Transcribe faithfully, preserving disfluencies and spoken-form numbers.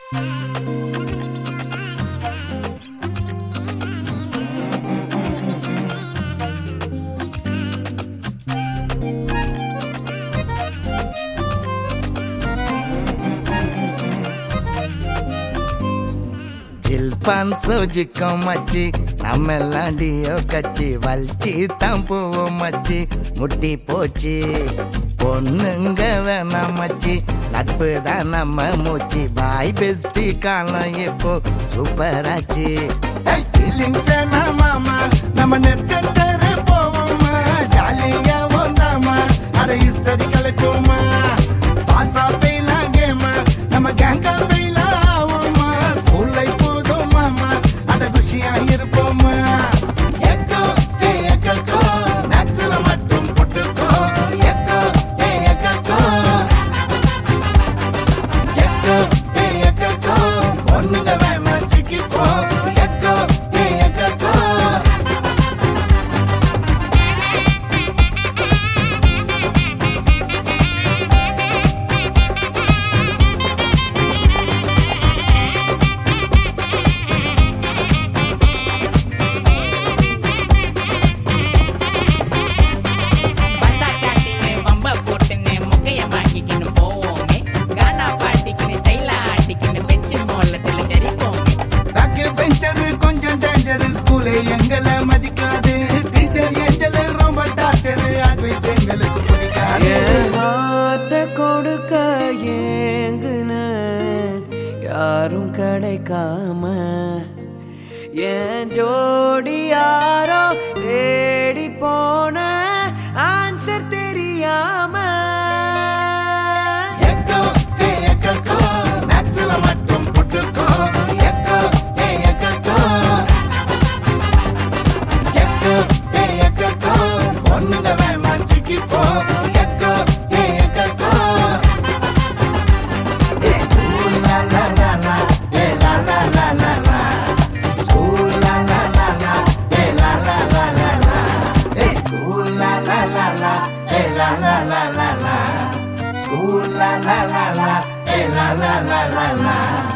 ஜில்பான் சோஜிக்கும் மச்சி நம்ம லாண்டியோ கச்சி வல்ச்சி தான் போவோம் மச்சி முட்டி போச்சு பொண்ணுங்க வேணாம் மச்சி நட்பு தான் நம்ம மூச்சு பாய் பெஸ்டி காலம் இப்போ சூப்பர் ஆச்சு ஃபீலிங்ஸ் வேணாம் மாமா நம்ம நெட் சென்டர் போவோமா ஜாலியா வந்தாமா அட இஸ்தடி கலைப்போமா பாசா பெய்லாம் கேமா நம்ம கேங்கா பெய்லாம் ஆவோமா ஸ்கூல் லைஃப் இருப்போமா எக்கோ ஏ எக்கோ மேக்ஸ்ல மட்டும் போட்டுக்கோ எக்கோ ஏ எக்கோ எக்கோ ஏ எக்கோ ஒண்ணுங்க வேணா சிக்கிப்போ எக்கோ ஏ எக்கோ எங்களை மதிக்காது டீச்சர் எங்களை ரொம்ப டார்ச்சர் அட்வைஸ் எங்களுக்கு பிடிக்காது ஹார்ட்ட கொடுக்க ஏங்குன யாரும் கிடைக்காம என் ஜோடி யாரோ தேடி போன ஆன்சர் தெரியாம எக்கோ ஏ எக்கோ மேக்ஸ்ல மட்டும் போட்டுக்கோ எக்கோ ஏ எக்கோ ஒண்ணுங்க வேணா சிக்கிப்போ எக்கோ ஏ எக்கோ ஸ்கூல் லா லா லா லா ஏ லா லா லா லா லா ஸ்கூல் லா லா லா லா ஏ லா லா லா லா லா ஸ்கூல் லா லா லா லா ஏ லா லா லா லா லா ஸ்கூல் லா லா லா லா ஏ லா லா லா லா லா